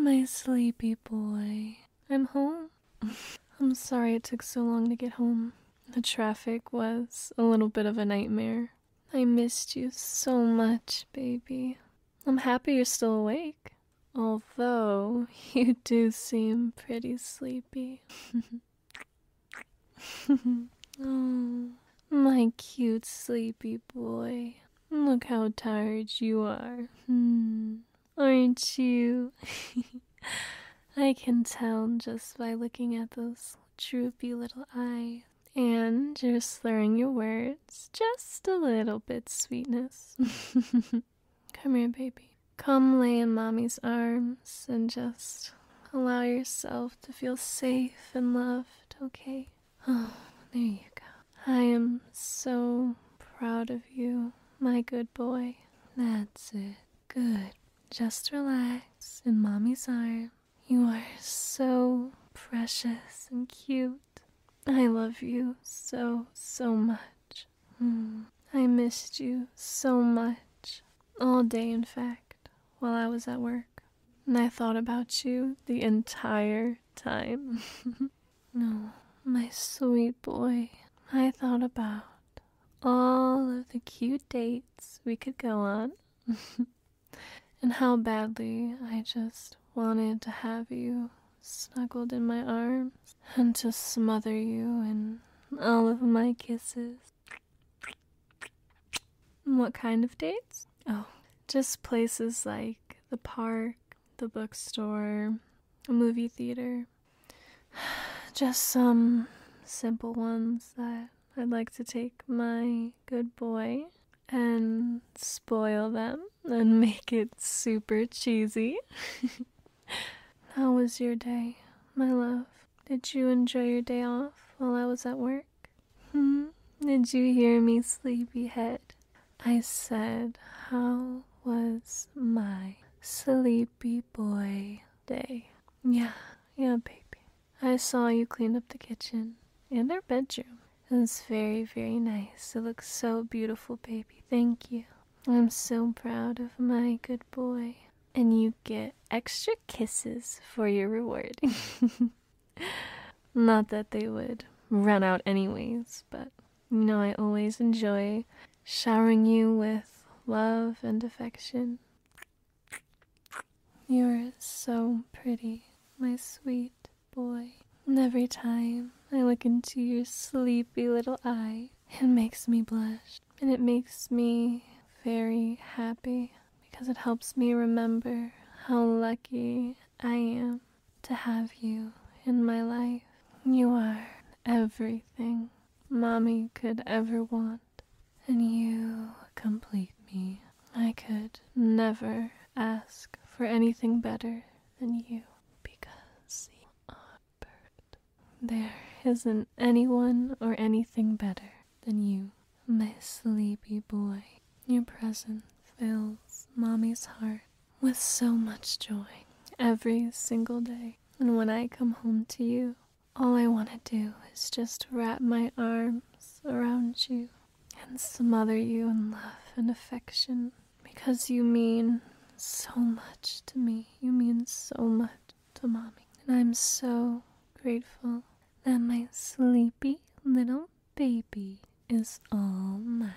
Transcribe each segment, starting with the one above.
My sleepy boy. I'm home. I'm sorry it took so long to get home. The traffic was a little bit of a nightmare. I missed you so much, baby. I'm happy you're still awake. Although, you do seem pretty sleepy. Oh, my cute sleepy boy. Look how tired you are. Aren't you? I can tell just by looking at those droopy little eyes. And you're slurring your words just a little bit, sweetness. Come here, baby. Come lay in mommy's arms and just allow yourself to feel safe and loved, okay? Oh, there you go. I am so proud of you, my good boy. That's it. Good. Just relax in mommy's arm. You are so precious and cute. I love you so, so much. I missed you so much. All day, in fact, while I was at work. And I thought about you the entire time. No, my sweet boy. I thought about all of the cute dates we could go on. And how badly I just wanted to have you snuggled in my arms and to smother you in all of my kisses. What kind of dates? Oh, just places like the park, the bookstore, a movie theater. Just some simple ones that I'd like to take my good boy and spoil them and make it super cheesy. How was your day, my love? Did you enjoy your day off while I was at work? Did you hear me, sleepyhead? I said, how was my sleepy boy day? Yeah, baby. I saw you clean up the kitchen and our bedroom. It was very, very nice. It looks so beautiful, baby. Thank you. I'm so proud of my good boy. And you get extra kisses for your reward. Not that they would run out anyways, but I always enjoy showering you with love and affection. You're so pretty, my sweet boy. And every time I look into your sleepy little eye, it makes me blush. And it makes me very happy because it helps me remember how lucky I am to have you in my life. You are everything Mommy could ever want, and you complete me. I could never ask for anything better than you because you are perfect. There isn't anyone or anything better than you, my sleepy boy. Your presence fills Mommy's heart with so much joy every single day. And when I come home to you, all I want to do is just wrap my arms around you and smother you in love and affection because you mean so much to me. You mean so much to Mommy. And I'm so grateful that my sleepy little baby is all mine.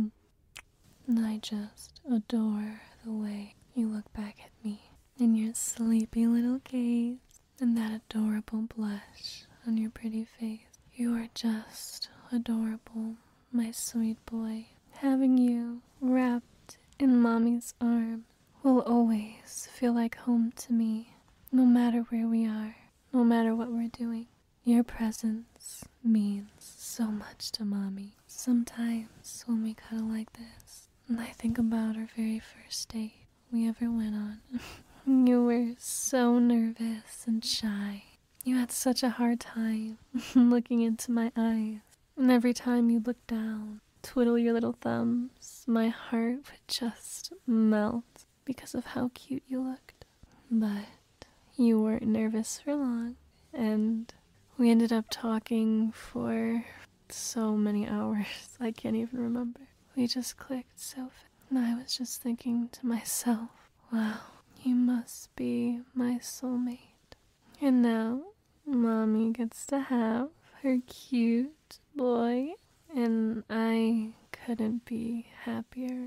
And I just adore the way you look back at me in your sleepy little gaze and that adorable blush on your pretty face. You are just adorable, my sweet boy. Having you wrapped in Mommy's arms will always feel like home to me, no matter where we are, no matter what we're doing. Your presence means so much to Mommy. Sometimes when we cuddle like this, and I think about our very first date we ever went on. You were so nervous and shy. You had such a hard time looking into my eyes. And every time you looked down, twiddle your little thumbs, my heart would just melt because of how cute you looked. But you weren't nervous for long, and we ended up talking for so many hours. I can't even remember. We just clicked so fast. And I was just thinking to myself, wow, you must be my soulmate. And now, Mommy gets to have her cute boy, and I couldn't be happier.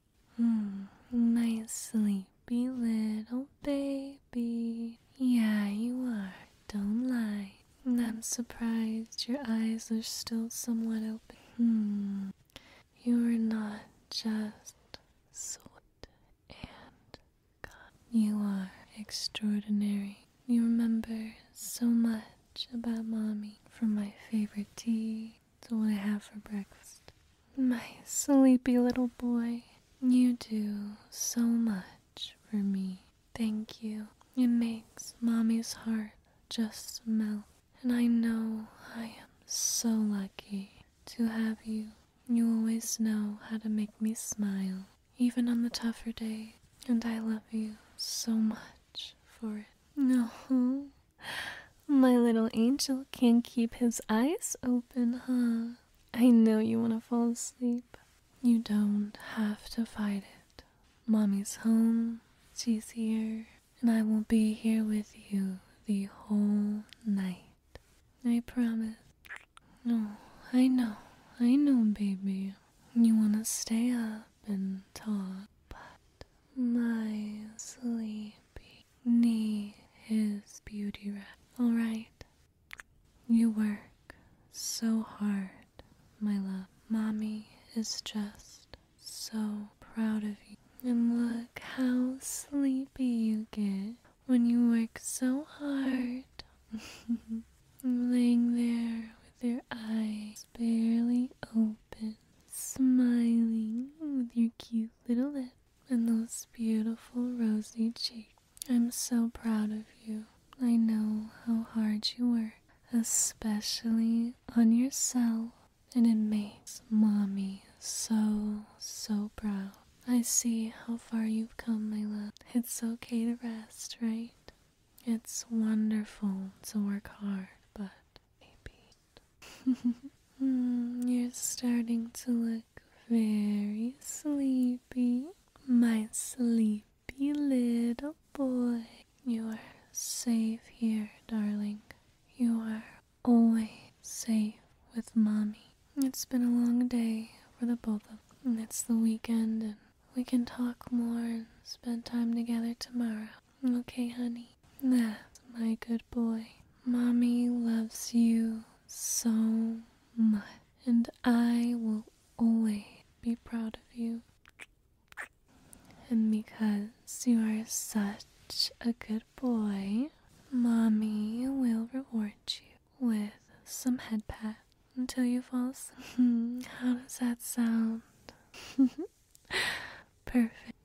My sleepy little baby. Yeah, you are. Don't lie. I'm surprised your eyes are still somewhat open. You are not just sweet and kind. You are extraordinary. You remember so much about Mommy, from my favorite tea to what I have for breakfast. My sleepy little boy, you do so much for me. Thank you. It makes Mommy's heart just melt. And I know I am so lucky to have you. You always know how to make me smile, even on the tougher days. And I love you so much for it. No, my little angel can't keep his eyes open, huh? I know you want to fall asleep. You don't have to fight it. Mommy's home, she's here, and I will be here with you the whole night. I promise. No, I know, baby. You want to stay up and talk, but my sleepy need his beauty rest. Alright? You work so hard, my love. Mommy is just so proud of you. And look how sleepy you get when you work so hard. Laying there with your eyes barely open, smiling with your cute little lips and those beautiful rosy cheeks. I'm so proud of you. I know how hard you work, especially on yourself, and it makes Mommy so proud. I see how far you've come, my love. It's okay to rest, right? It's wonderful to work hard, but maybe you're starting to look very sleepy. My sleepy little boy. You are safe here, darling. You are always safe with Mommy. It's been a long day for the both of us. And it's the weekend, and we can talk more and spend time together tomorrow. Okay, honey? That's my good boy. Mommy loves you so much, and I will always be proud of you. And because you are such a good boy, Mommy will reward you with some head pat until you fall asleep. How does that sound? Perfect.